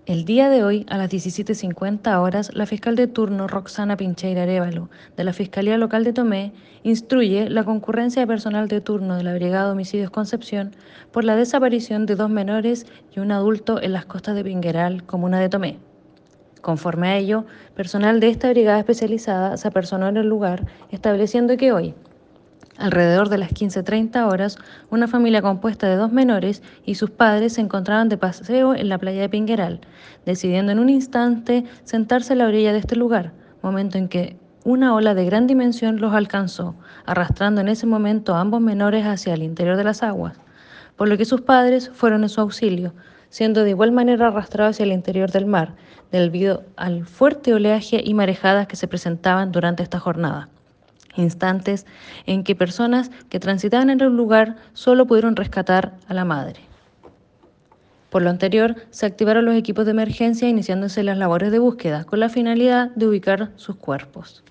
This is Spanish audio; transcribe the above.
El día de hoy, a las 17:50 horas, la fiscal de turno Roxana Pincheira Arévalo, de la Fiscalía Local de Tomé, instruye la concurrencia de personal de turno de la Brigada de Homicidios Concepción por la desaparición de 2 menores y un adulto en las costas de Pingueral, comuna de Tomé. Conforme a ello, personal de esta brigada especializada se apersonó en el lugar, estableciendo que hoy, alrededor de las 15:30 horas, una familia compuesta de 2 menores y sus padres se encontraban de paseo en la playa de Pingueral, decidiendo en un instante sentarse a la orilla de este lugar, momento en que una ola de gran dimensión los alcanzó, arrastrando en ese momento a ambos menores hacia el interior de las aguas, por lo que sus padres fueron en su auxilio, siendo de igual manera arrastrados hacia el interior del mar, debido al fuerte oleaje y marejadas que se presentaban durante esta jornada. Instantes en que personas que transitaban en el lugar solo pudieron rescatar a la madre. Por lo anterior, se activaron los equipos de emergencia iniciándose las labores de búsqueda con la finalidad de ubicar sus cuerpos.